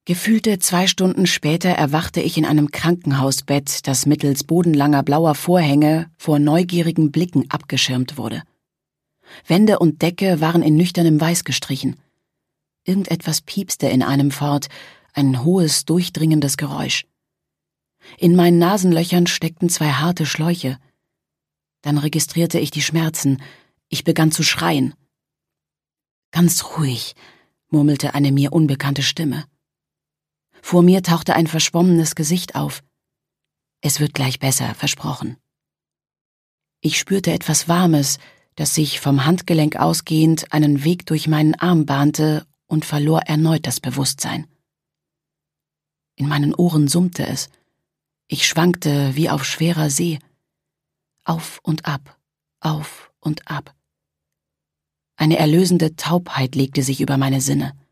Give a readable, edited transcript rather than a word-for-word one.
Gefühlte 2 Stunden später erwachte ich in einem Krankenhausbett, das mittels bodenlanger blauer Vorhänge vor neugierigen Blicken abgeschirmt wurde. Wände und Decke waren in nüchternem Weiß gestrichen. Irgendetwas piepste in einem fort, ein hohes, durchdringendes Geräusch. In meinen Nasenlöchern steckten 2 harte Schläuche. Dann registrierte ich die Schmerzen. Ich begann zu schreien. »Ganz ruhig«, murmelte eine mir unbekannte Stimme. Vor mir tauchte ein verschwommenes Gesicht auf. »Es wird gleich besser, versprochen.« Ich spürte etwas Warmes, das sich vom Handgelenk ausgehend einen Weg durch meinen Arm bahnte und verlor erneut das Bewusstsein. In meinen Ohren summte es. Ich schwankte wie auf schwerer See. Auf und ab, auf und ab. Eine erlösende Taubheit legte sich über meine Sinne.